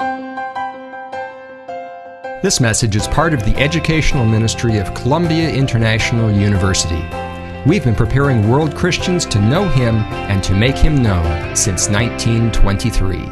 This message is part of the educational ministry of Columbia International University. We've been preparing world Christians to know Him and to make Him known since 1923.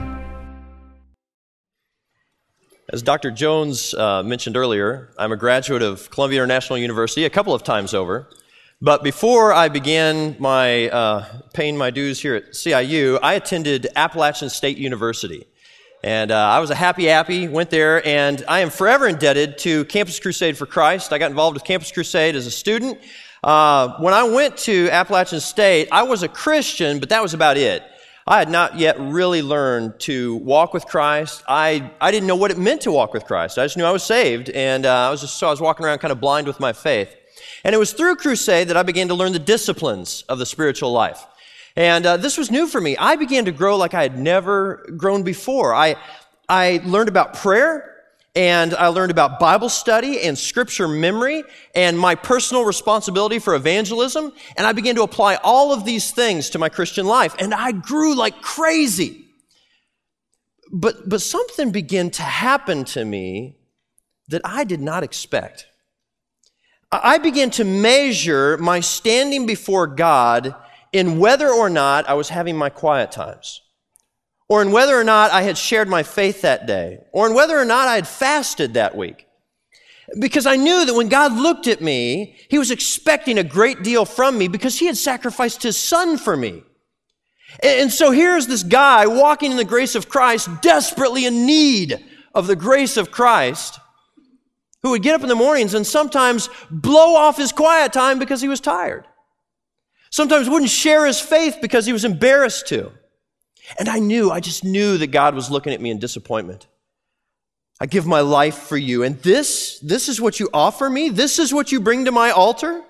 As Dr. Jones mentioned earlier, I'm a graduate of Columbia International University a couple of times over. But before I began paying my dues here at CIU, I attended Appalachian State University. And I was a happy appy, went there, and I am forever indebted to Campus Crusade for Christ. I got involved with Campus Crusade as a student. When I went to Appalachian State, I was a Christian, but that was about it. I had not yet really learned to walk with Christ. I didn't know what it meant to walk with Christ. I just knew I was saved, and I was walking around kind of blind with my faith. And it was through Crusade that I began to learn the disciplines of the spiritual life. And this was new for me. I began to grow like I had never grown before. I learned about prayer, and I learned about Bible study and scripture memory and my personal responsibility for evangelism. And I began to apply all of these things to my Christian life. And I grew like crazy. But something began to happen to me that I did not expect. I began to measure my standing before God in whether or not I was having my quiet times, or in whether or not I had shared my faith that day, or in whether or not I had fasted that week. Because I knew that when God looked at me, He was expecting a great deal from me because He had sacrificed His Son for me. And so here's this guy walking in the grace of Christ, desperately in need of the grace of Christ, who would get up in the mornings and sometimes blow off his quiet time because he was tired. Sometimes wouldn't share his faith because he was embarrassed to. And I just knew that God was looking at me in disappointment. I give my life for you, and this is what you offer me? This is what you bring to my altar?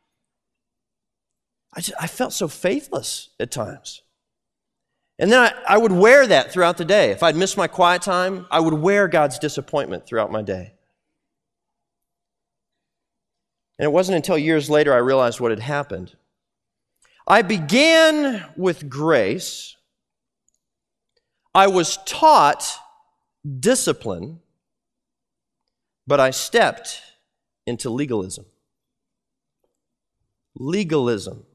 I felt so faithless at times. And then I would wear that throughout the day. If I'd missed my quiet time, I would wear God's disappointment throughout my day. And it wasn't until years later I realized what had happened. I began with grace. I was taught discipline, but I stepped into legalism. Legalism.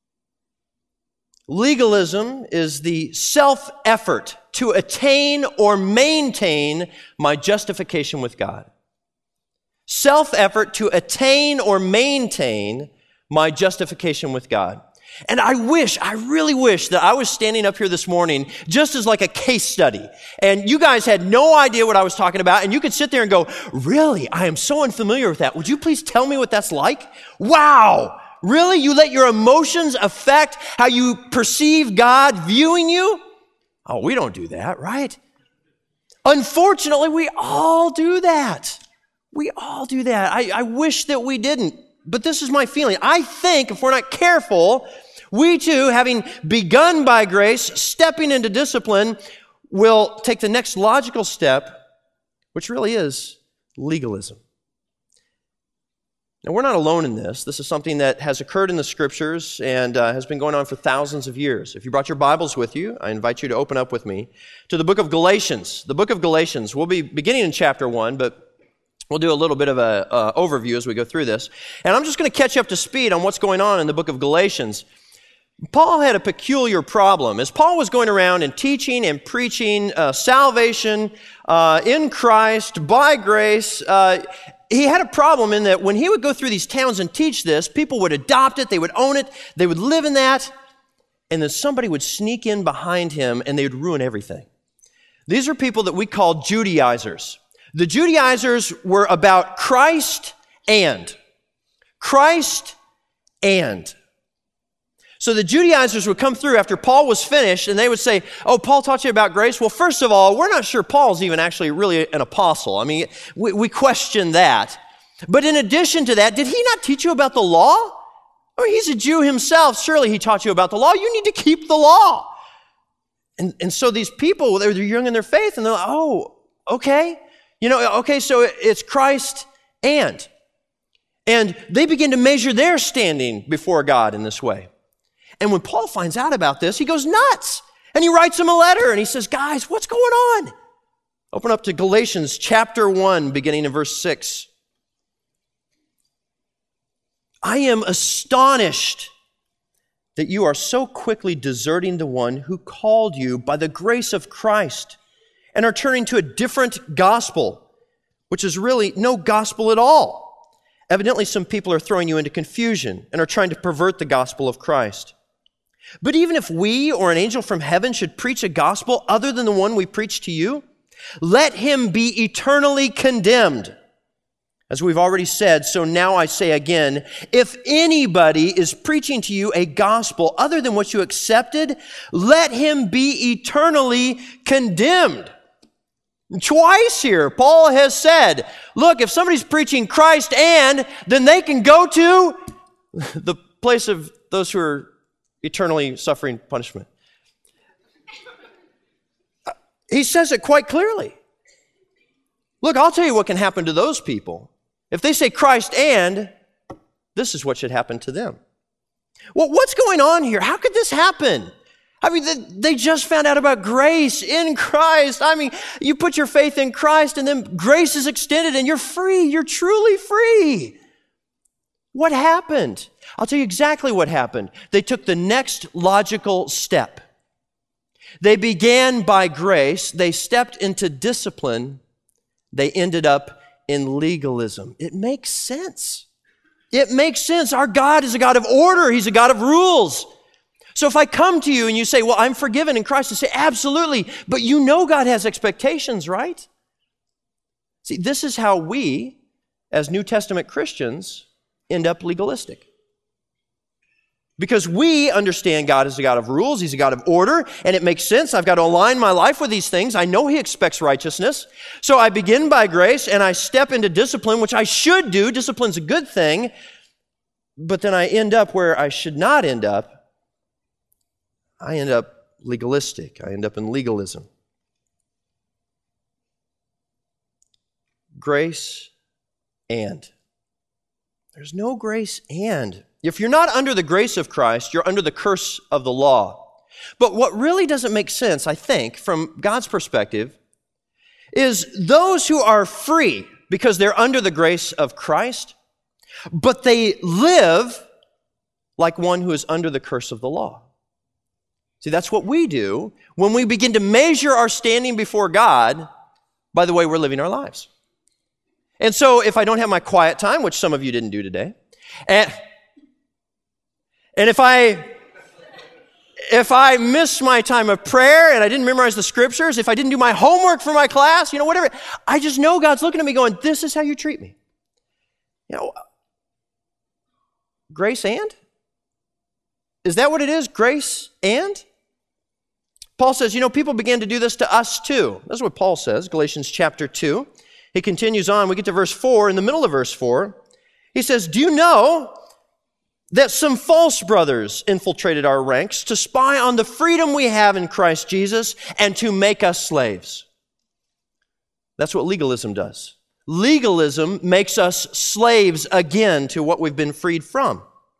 Legalism is the self-effort to attain or maintain my justification with God. Self-effort to attain or maintain my justification with God. And I really wish that I was standing up here this morning just as like a case study. And you guys had no idea what I was talking about. And you could sit there and go, really? I am so unfamiliar with that. Would you please tell me what that's like? Wow. Really? You let your emotions affect how you perceive God viewing you? Oh, we don't do that, right? Unfortunately, we all do that. We all do that. I wish that we didn't. But this is my feeling. I think if we're not careful, we too, having begun by grace, stepping into discipline, will take the next logical step, which really is legalism. Now, we're not alone in this. This is something that has occurred in the Scriptures and has been going on for thousands of years. If you brought your Bibles with you, I invite you to open up with me to the book of Galatians. The book of Galatians. We'll be beginning in chapter 1, but we'll do a little bit of an overview as we go through this. And I'm just going to catch you up to speed on what's going on in the book of Galatians. Paul had a peculiar problem. As Paul was going around and teaching and preaching salvation in Christ by grace, he had a problem in that when he would go through these towns and teach this, people would adopt it, they would own it, they would live in that, and then somebody would sneak in behind him and they would ruin everything. These are people that we call Judaizers. The Judaizers were about Christ and. So the Judaizers would come through after Paul was finished and they would say, oh, Paul taught you about grace? Well, first of all, we're not sure Paul's even actually really an apostle. I mean, we question that. But in addition to that, did he not teach you about the law? I mean, he's a Jew himself. Surely he taught you about the law. You need to keep the law. And so these people, they're young in their faith and they're like, oh, okay. So it's Christ and they begin to measure their standing before God in this way. And when Paul finds out about this, he goes nuts. And he writes them a letter and he says, guys, what's going on? Open up to Galatians chapter 1, beginning in verse 6. I am astonished that you are so quickly deserting the one who called you by the grace of Christ and are turning to a different gospel, which is really no gospel at all. Evidently, some people are throwing you into confusion and are trying to pervert the gospel of Christ. But even if we or an angel from heaven should preach a gospel other than the one we preach to you, let him be eternally condemned. As we've already said, so now I say again, if anybody is preaching to you a gospel other than what you accepted, let him be eternally condemned. Twice here, Paul has said, look, if somebody's preaching Christ then they can go to the place of those who are eternally suffering punishment. He says it quite clearly. Look, I'll tell you what can happen to those people. If they say Christ this is what should happen to them. Well, what's going on here? How could this happen? I mean, they just found out about grace in Christ. I mean, you put your faith in Christ and then grace is extended and you're free. You're truly free. What happened? I'll tell you exactly what happened. They took the next logical step. They began by grace. They stepped into discipline. They ended up in legalism. It makes sense. It makes sense. Our God is a God of order. He's a God of rules. So if I come to you and you say, well, I'm forgiven in Christ, I say, absolutely. But you know God has expectations, right? See, this is how we, as New Testament Christians, end up legalistic. Because we understand God is a God of rules, He's a God of order, and it makes sense. I've got to align my life with these things. I know He expects righteousness. So I begin by grace, and I step into discipline, which I should do. Discipline's a good thing. But then I end up where I should not end up. I end up legalistic. I end up in legalism. Grace and. There's no grace and. If you're not under the grace of Christ, you're under the curse of the law. But what really doesn't make sense, I think, from God's perspective, is those who are free because they're under the grace of Christ, but they live like one who is under the curse of the law. See, that's what we do when we begin to measure our standing before God by the way we're living our lives. And so if I don't have my quiet time, which some of you didn't do today, and if I miss my time of prayer and I didn't memorize the scriptures, if I didn't do my homework for my class, whatever, I just know God's looking at me going, this is how you treat me. Grace and? Is that what it is? Grace and? Paul says, people began to do this to us too. That's what Paul says, Galatians chapter 2. He continues on. We get to verse 4. In the middle of verse 4, he says, do you know that some false brothers infiltrated our ranks to spy on the freedom we have in Christ Jesus and to make us slaves? That's what legalism does. Legalism makes us slaves again to what we've been freed from.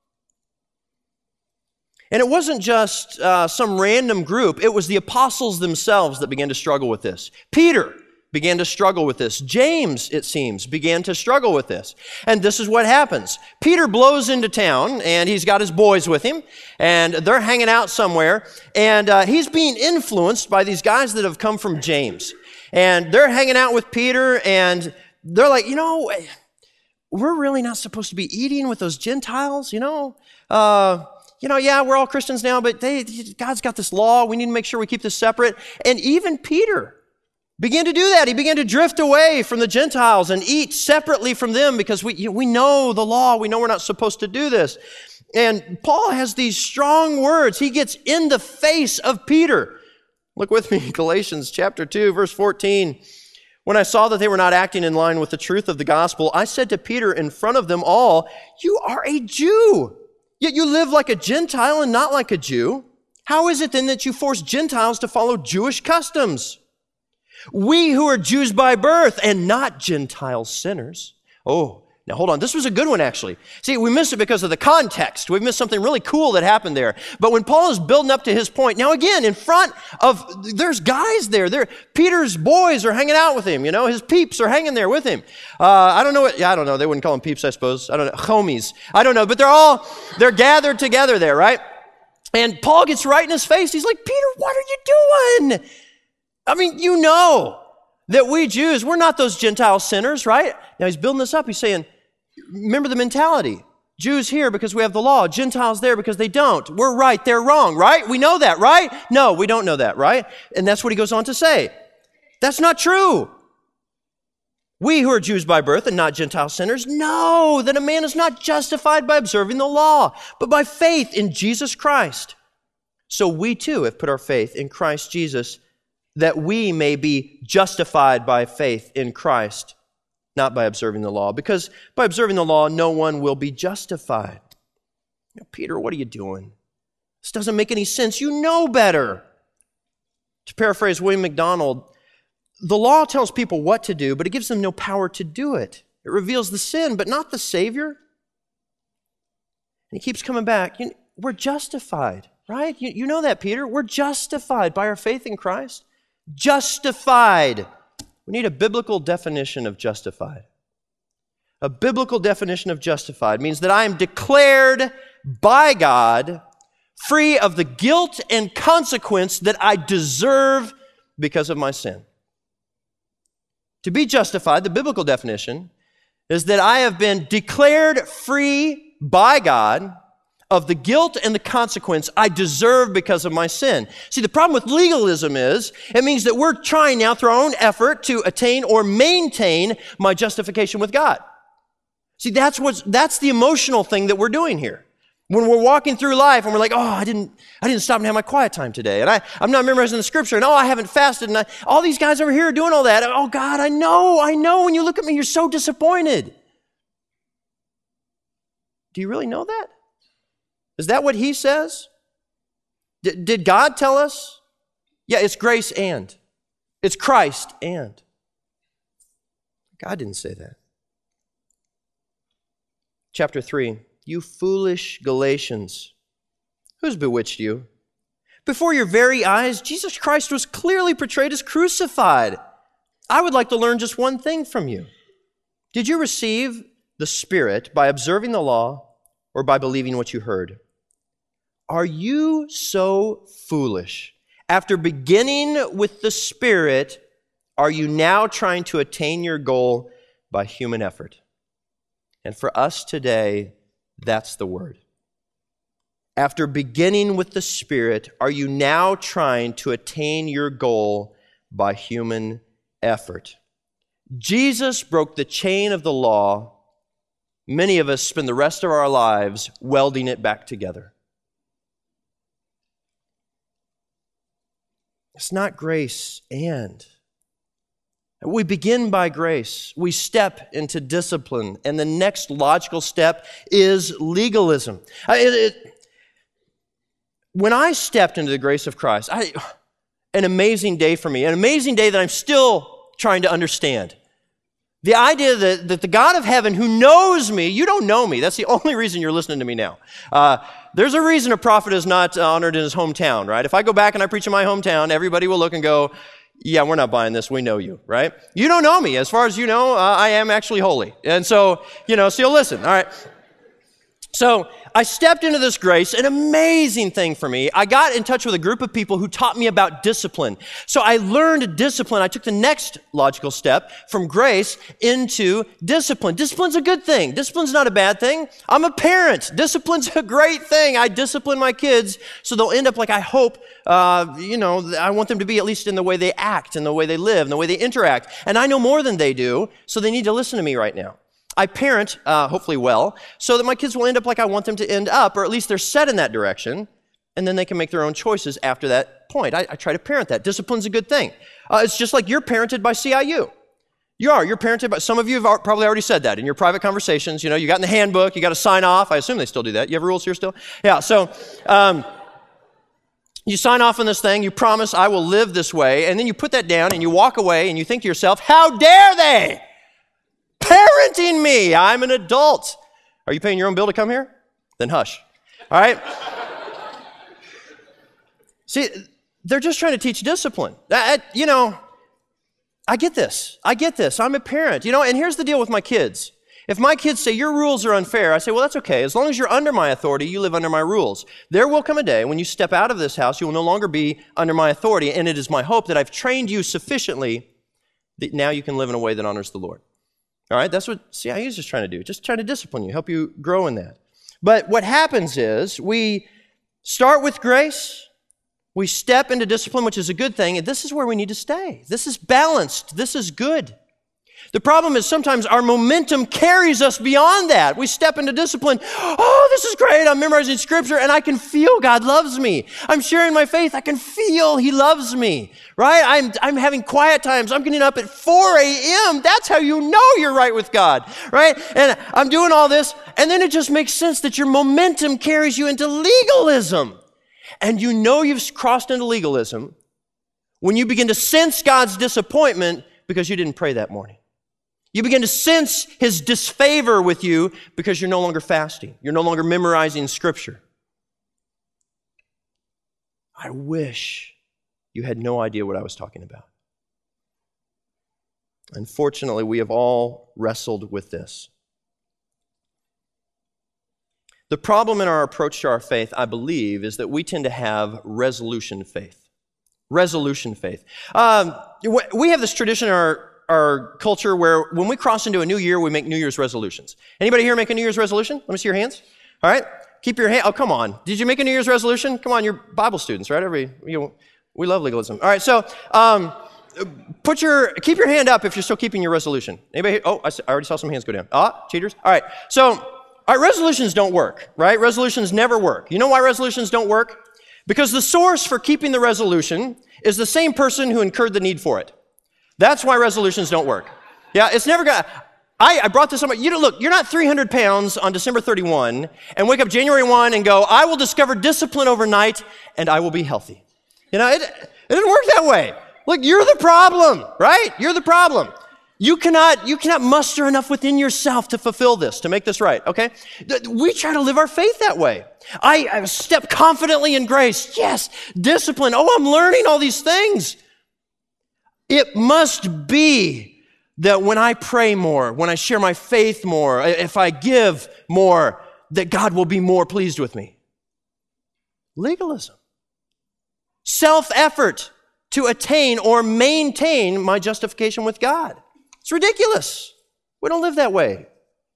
And it wasn't just some random group. It was the apostles themselves that began to struggle with this. Peter began to struggle with this. James, it seems, began to struggle with this. And this is what happens. Peter blows into town, and he's got his boys with him, and they're hanging out somewhere, and he's being influenced by these guys that have come from James. And they're hanging out with Peter, and they're like, we're really not supposed to be eating with those Gentiles, yeah, we're all Christians now, but God's got this law. We need to make sure we keep this separate. And even Peter began to do that. He began to drift away from the Gentiles and eat separately from them because we know the law. We know we're not supposed to do this. And Paul has these strong words. He gets in the face of Peter. Look with me, Galatians chapter 2, verse 14. When I saw that they were not acting in line with the truth of the gospel, I said to Peter in front of them all, you are a Jew, yet you live like a Gentile and not like a Jew. How is it then that you force Gentiles to follow Jewish customs? We who are Jews by birth and not Gentile sinners. Oh, Now, hold on. This was a good one, actually. See, we missed it because of the context. We missed something really cool that happened there. But when Paul is building up to his point, now again, in front of, there's guys there. Peter's boys are hanging out with him, His peeps are hanging there with him. I don't know. They wouldn't call them peeps, I suppose. I don't know. Homies. I don't know. But they're gathered together there, right? And Paul gets right in his face. He's like, Peter, what are you doing? I mean, that we Jews, we're not those Gentile sinners, right? Now he's building this up. He's saying, remember the mentality. Jews here because we have the law. Gentiles there because they don't. We're right, they're wrong, right? We know that, right? No, we don't know that, right? And that's what he goes on to say. That's not true. We who are Jews by birth and not Gentile sinners know that a man is not justified by observing the law, but by faith in Jesus Christ. So we too have put our faith in Christ Jesus, that we may be justified by faith in Christ, not by observing the law. Because by observing the law, no one will be justified. Peter, what are you doing? This doesn't make any sense. You know better. To paraphrase William MacDonald, the law tells people what to do, but it gives them no power to do it. It reveals the sin, but not the Savior. And he keeps coming back. We're justified, right? You know that, Peter. We're justified by our faith in Christ. Justified. We need a biblical definition of justified. A biblical definition of justified means that I am declared by God free of the guilt and consequence that I deserve because of my sin. To be justified, the biblical definition, is that I have been declared free by God of the guilt and the consequence I deserve because of my sin. See, the problem with legalism is, it means that we're trying now through our own effort to attain or maintain my justification with God. See, that's the emotional thing that we're doing here. When we're walking through life and we're like, I didn't stop and have my quiet time today. And I'm not memorizing the scripture. And I haven't fasted. And all these guys over here are doing all that. Oh God, I know. When you look at me, you're so disappointed. Do you really know that? Is that what he says? Did God tell us? Yeah, it's grace and. It's Christ and. God didn't say that. Chapter 3. You foolish Galatians, who's bewitched you? Before your very eyes, Jesus Christ was clearly portrayed as crucified. I would like to learn just one thing from you. Did you receive the Spirit by observing the law or by believing what you heard? Are you so foolish? After beginning with the Spirit, are you now trying to attain your goal by human effort? And for us today, that's the word. After beginning with the Spirit, are you now trying to attain your goal by human effort? Jesus broke the chain of the law. Many of us spend the rest of our lives welding it back together. It's not grace and. We begin by grace. We step into discipline. And the next logical step is legalism. When I stepped into the grace of Christ, an amazing day for me. An amazing day that I'm still trying to understand. The idea that the God of heaven who knows me, you don't know me. That's the only reason you're listening to me now. There's a reason a prophet is not honored in his hometown, right? If I go back and I preach in my hometown, everybody will look and go, yeah, we're not buying this. We know you, right? You don't know me. As far as you know, I am actually holy. And so, so you'll listen, all right? So I stepped into this grace, an amazing thing for me. I got in touch with a group of people who taught me about discipline. So I learned discipline. I took the next logical step from grace into discipline. Discipline's a good thing. Discipline's not a bad thing. I'm a parent. Discipline's a great thing. I discipline my kids so they'll end up like I hope, I want them to be at least in the way they act, in the way they live, in the way they interact. And I know more than they do, so they need to listen to me right now. I parent, hopefully well, so that my kids will end up like I want them to end up, or at least they're set in that direction, and then they can make their own choices after that point. I try to parent that. Discipline's a good thing. It's just like you're parented by CIU. You're parented by, some of you have probably already said that in your private conversations. You got in the handbook, you got to sign off. I assume they still do that. You have rules here still? Yeah, so you sign off on this thing, you promise I will live this way, and then you put that down and you walk away and you think to yourself, how dare they? Parent parenting me. I'm an adult. Are you paying your own bill to come here? Then hush. All right? See, they're just trying to teach discipline. I get this. I'm a parent. And here's the deal with my kids. If my kids say, your rules are unfair, I say, well, that's okay. As long as you're under my authority, you live under my rules. There will come a day when you step out of this house, you will no longer be under my authority, and it is my hope that I've trained you sufficiently that now you can live in a way that honors the Lord. All right? That's what CIU is just trying to do. Just trying to discipline you, help you grow in that. But what happens is we start with grace, we step into discipline, which is a good thing, and this is where we need to stay. This is balanced. This is good. The problem is sometimes our momentum carries us beyond that. We step into discipline. Oh, this is great. I'm memorizing scripture and I can feel God loves me. I'm sharing my faith. I can feel he loves me, right? I'm having quiet times. I'm getting up at 4 a.m. That's how you know you're right with God, right? And I'm doing all this. And then it just makes sense that your momentum carries you into legalism. And you know you've crossed into legalism when you begin to sense God's disappointment because you didn't pray that morning. You begin to sense his disfavor with you because you're no longer fasting. You're no longer memorizing scripture. I wish you had no idea what I was talking about. Unfortunately, we have all wrestled with this. The problem in our approach to our faith, I believe, is that we tend to have resolution faith. Resolution faith. We have this tradition in our culture where when we cross into a new year, we make New Year's resolutions. Anybody here make a New Year's resolution? Let me see your hands. All right. Keep your hand. Oh, come on. Did you make a New Year's resolution? Come on, you're Bible students, right? We love legalism. All right. So, keep your hand up if you're still keeping your resolution. Anybody? Oh, I already saw some hands go down. Cheaters. All right. So, all right, resolutions don't work, right? Resolutions never work. You know why resolutions don't work? Because the source for keeping the resolution is the same person who incurred the need for it. That's why resolutions don't work. Yeah, it's never gonna. I brought this up. Look, you're not 300 pounds on December 31 and wake up January 1 and go, I will discover discipline overnight and I will be healthy. It didn't work that way. Look, you're the problem, right? You're the problem. You cannot muster enough within yourself to fulfill this, to make this right, okay? We try to live our faith that way. I step confidently in grace. Yes, discipline. Oh, I'm learning all these things. It must be that when I pray more, when I share my faith more, if I give more, that God will be more pleased with me. Legalism. Self-effort to attain or maintain my justification with God. It's ridiculous. We don't live that way.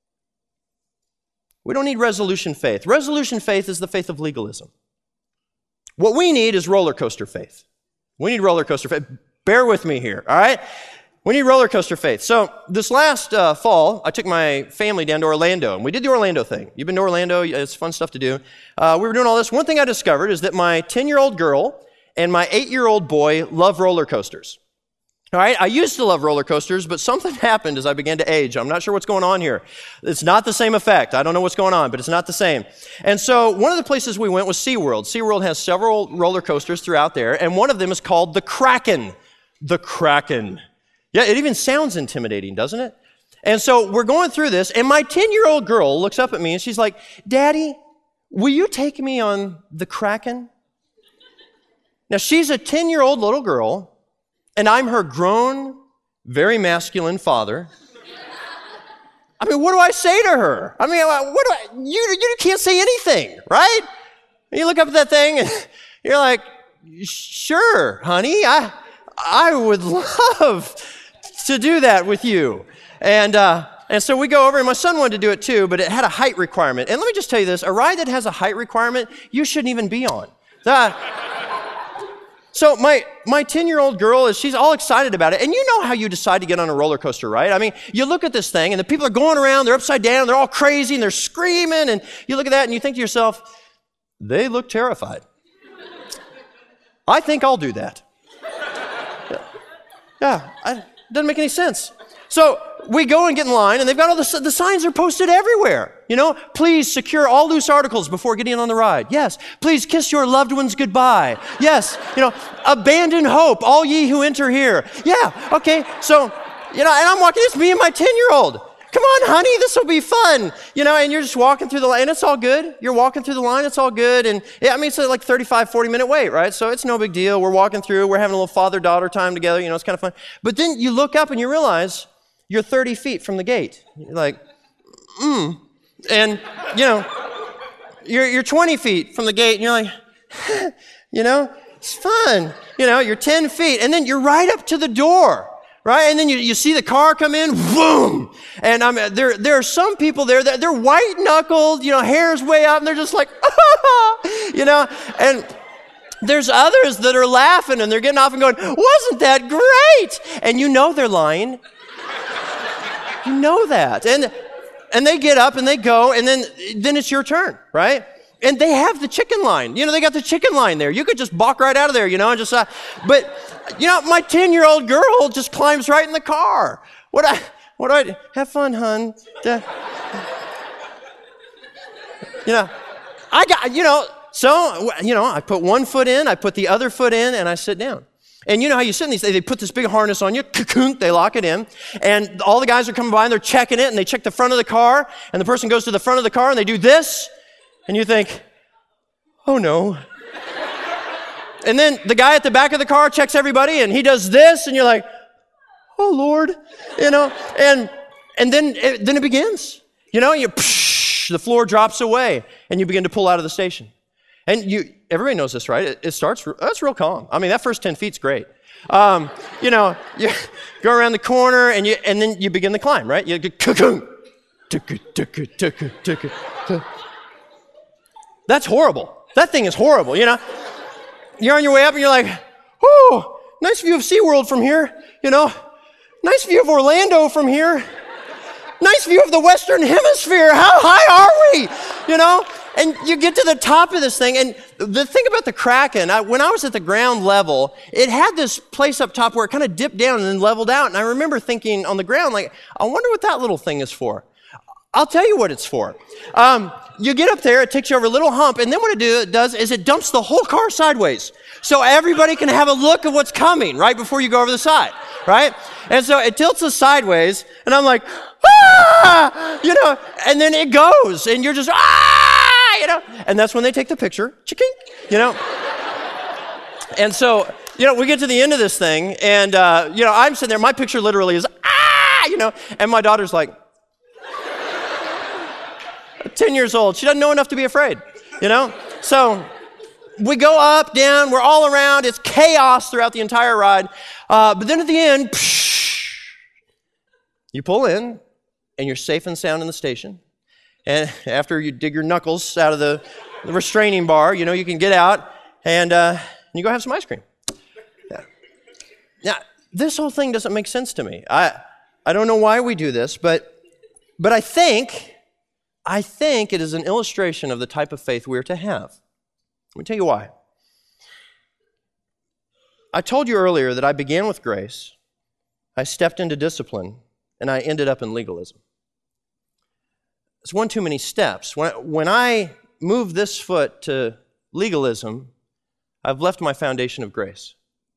We don't need resolution faith. Resolution faith is the faith of legalism. What we need is roller coaster faith. We need roller coaster faith. Bear with me here, all right? We need roller coaster faith. So this last fall, I took my family down to Orlando, and we did the Orlando thing. You've been to Orlando? It's fun stuff to do. We were doing all this. One thing I discovered is that my 10-year-old girl and my 8-year-old boy love roller coasters. All right, I used to love roller coasters, but something happened as I began to age. I'm not sure what's going on here. It's not the same effect. I don't know what's going on, but it's not the same. And so one of the places we went was SeaWorld. SeaWorld has several roller coasters throughout there, and one of them is called the Kraken. The Kraken. Yeah, it even sounds intimidating, doesn't it? And so we're going through this, and my 10-year-old girl looks up at me, and she's like, Daddy, will you take me on the Kraken? Now, she's a 10-year-old little girl, and I'm her grown, very masculine father. I mean, what do I say to her? I mean, you can't say anything, right? And you look up at that thing, and you're like, sure, honey, I would love to do that with you. And so we go over, and my son wanted to do it too, but it had a height requirement. And let me just tell you this, a ride that has a height requirement, you shouldn't even be on. So my 10-year-old girl, she's all excited about it. And you know how you decide to get on a roller coaster, right? I mean, you look at this thing, and the people are going around, they're upside down, they're all crazy, and they're screaming, and you look at that, and you think to yourself, they look terrified. I think I'll do that. Yeah, it doesn't make any sense. So we go and get in line, and they've got all the signs are posted everywhere. Please secure all loose articles before getting on the ride. Yes. Please kiss your loved ones goodbye. Yes. Abandon hope, all ye who enter here. Yeah. Okay. So, and I'm walking, it's me and my 10-year-old. come on, honey, this will be fun. And you're just walking through the line, and it's all good. You're walking through the line, it's all good. And it's like 35, 40-minute wait, right? So it's no big deal. We're walking through, we're having a little father-daughter time together, it's kind of fun. But then you look up and you realize you're 30 feet from the gate. You're like, And, you're 20 feet from the gate, and you're like, it's fun. You're 10 feet, and then you're right up to the door. Right? And then you see the car come in, boom! And there are some people there that they're white-knuckled, hair's way up, and they're just like, and there's others that are laughing, and they're getting off and going, wasn't that great? And they're lying. You know that. And they get up and they go, and then it's your turn, right? And they have the chicken line. They got the chicken line there. You could just balk right out of there, and just, but, my 10-year-old girl just climbs right in the car. What do I, have fun, hun. I put one foot in, I put the other foot in, and I sit down. And you know how you sit in these, they put this big harness on you, they lock it in, and all the guys are coming by and they're checking it, and they check the front of the car, and the person goes to the front of the car and they do this, and you think, oh no. And then the guy at the back of the car checks everybody, and he does this, and you're like, oh Lord, and then it begins. The floor drops away, and you begin to pull out of the station. And everybody knows this, right? It starts, that's real calm. That first 10 feet's great. You go around the corner, and then you begin the climb, right? You go, that's horrible. That thing is horrible, You're on your way up, and you're like, oh, nice view of SeaWorld from here, Nice view of Orlando from here. Nice view of the Western Hemisphere. How high are we? And you get to the top of this thing, and the thing about the Kraken, when I was at the ground level, it had this place up top where it kind of dipped down and then leveled out, and I remember thinking on the ground, like, I wonder what that little thing is for. I'll tell you what it's for. You get up there, it takes you over a little hump, and then what it does is it dumps the whole car sideways, so everybody can have a look at what's coming right before you go over the side, right? And so it tilts us sideways, and I'm like, and then it goes, and you're just, and that's when they take the picture, And so, we get to the end of this thing, and, I'm sitting there, my picture literally is, and my daughter's like, 10 years old, she doesn't know enough to be afraid, So we go up, down, we're all around, it's chaos throughout the entire ride, but then at the end, you pull in, and you're safe and sound in the station. And after you dig your knuckles out of the restraining bar, you can get out and you go have some ice cream. Yeah. Now, this whole thing doesn't make sense to me. I don't know why we do this, but I think it is an illustration of the type of faith we're to have. Let me tell you why. I told you earlier that I began with grace, I stepped into discipline, and I ended up in legalism. It's one too many steps. When I move this foot to legalism, I've left my foundation of grace.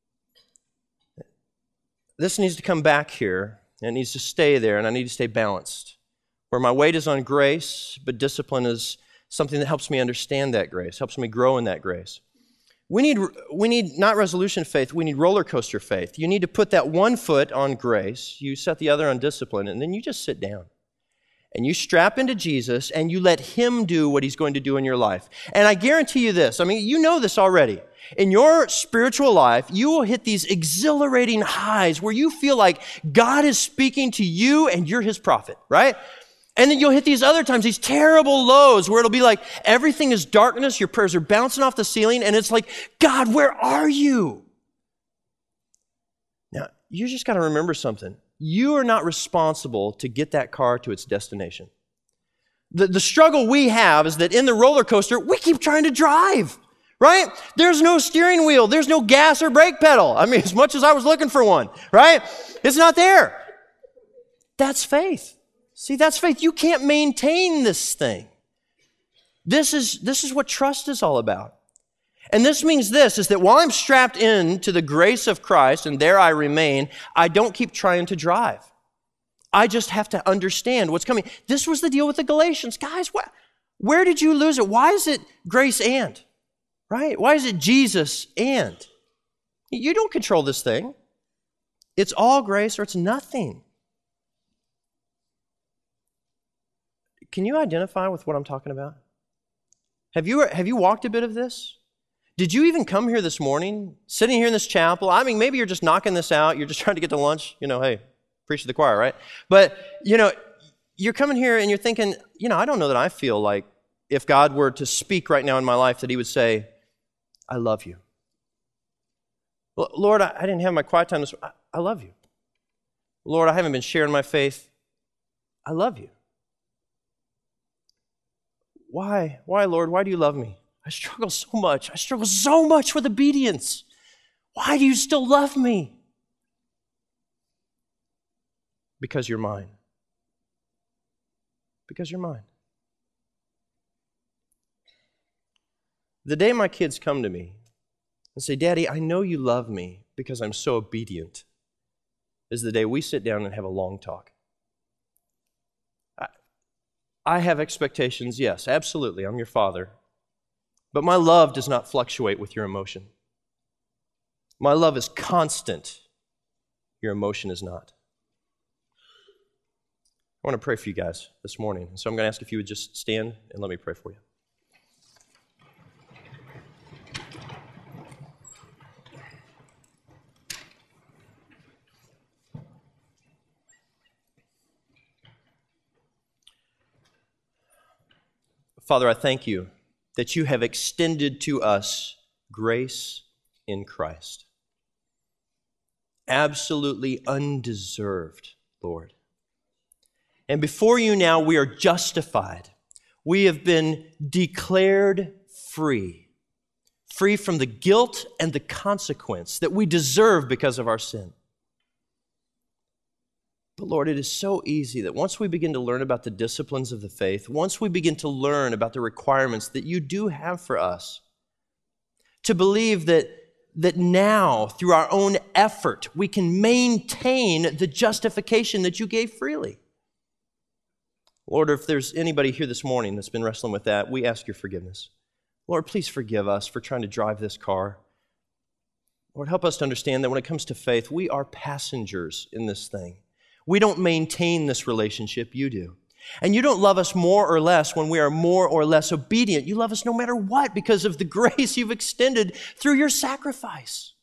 This needs to come back here, and it needs to stay there, and I need to stay balanced. Where my weight is on grace, but discipline is something that helps me understand that grace, helps me grow in that grace. We need not resolution faith, we need roller coaster faith. You need to put that one foot on grace, you set the other on discipline, and then you just sit down. And you strap into Jesus, and you let Him do what He's going to do in your life. And I guarantee you this, you know this already. In your spiritual life, you will hit these exhilarating highs where you feel like God is speaking to you and you're His prophet, right? And then you'll hit these other times, these terrible lows where it'll be like everything is darkness, your prayers are bouncing off the ceiling, and it's like, God, where are you? Now, you just got to remember something. You are not responsible to get that car to its destination. The struggle we have is that in the roller coaster, we keep trying to drive, right? There's no steering wheel. There's no gas or brake pedal. As much as I was looking for one, right? It's not there. That's faith. See, that's faith. You can't maintain this thing. This is what trust is all about. And this means this, is that while I'm strapped in to the grace of Christ and there I remain, I don't keep trying to drive. I just have to understand what's coming. This was the deal with the Galatians. Guys, where did you lose it? Why is it grace and? Right? Why is it Jesus and? You don't control this thing. It's all grace or it's nothing. Can you identify with what I'm talking about? Have you walked a bit of this? Did you even come here this morning, sitting here in this chapel? I mean, maybe you're just knocking this out. You're just trying to get to lunch. Hey, preach to the choir, right? But, you're coming here and you're thinking, I don't know that I feel like if God were to speak right now in my life that he would say, I love you. Lord, I didn't have my quiet time this morning. I love you. Lord, I haven't been sharing my faith. I love you. Why, Lord? Why do you love me? I struggle so much. I struggle so much with obedience. Why do you still love me? Because you're mine. Because you're mine. The day my kids come to me and say, Daddy, I know you love me because I'm so obedient, is the day we sit down and have a long talk. I have expectations, yes, absolutely. I'm your father. But my love does not fluctuate with your emotion. My love is constant. Your emotion is not. I want to pray for you guys this morning. So I'm going to ask if you would just stand and let me pray for you. Father, I thank you that you have extended to us grace in Christ. Absolutely undeserved, Lord. And before you now, we are justified. We have been declared free from the guilt and the consequence that we deserve because of our sin. But Lord, it is so easy that once we begin to learn about the disciplines of the faith, once we begin to learn about the requirements that you do have for us, to believe that now, through our own effort, we can maintain the justification that you gave freely. Lord, if there's anybody here this morning that's been wrestling with that, we ask your forgiveness. Lord, please forgive us for trying to drive this car. Lord, help us to understand that when it comes to faith, we are passengers in this thing. We don't maintain this relationship, you do. And you don't love us more or less when we are more or less obedient. You love us no matter what because of the grace you've extended through your sacrifice.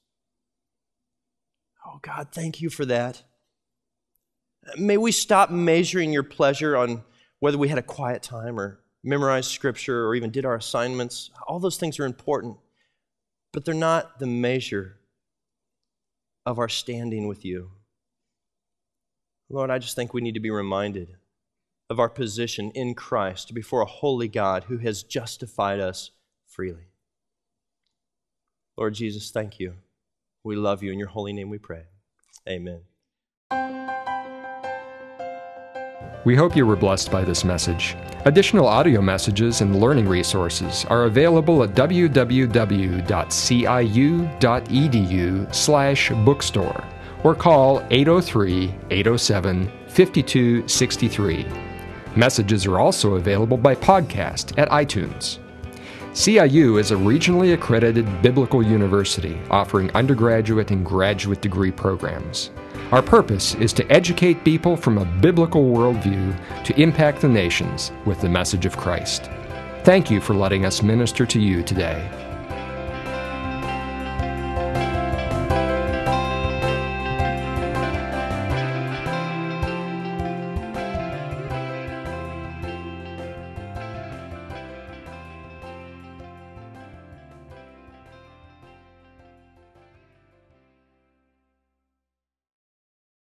Oh God, thank you for that. May we stop measuring your pleasure on whether we had a quiet time or memorized scripture or even did our assignments. All those things are important, but they're not the measure of our standing with you. Lord, I just think we need to be reminded of our position in Christ before a holy God who has justified us freely. Lord Jesus, thank you. We love you. In your holy name we pray. Amen. We hope you were blessed by this message. Additional audio messages and learning resources are available at www.ciu.edu/bookstore or call 803-807-5263. Messages are also available by podcast at iTunes. CIU is a regionally accredited biblical university offering undergraduate and graduate degree programs. Our purpose is to educate people from a biblical worldview to impact the nations with the message of Christ. Thank you for letting us minister to you today.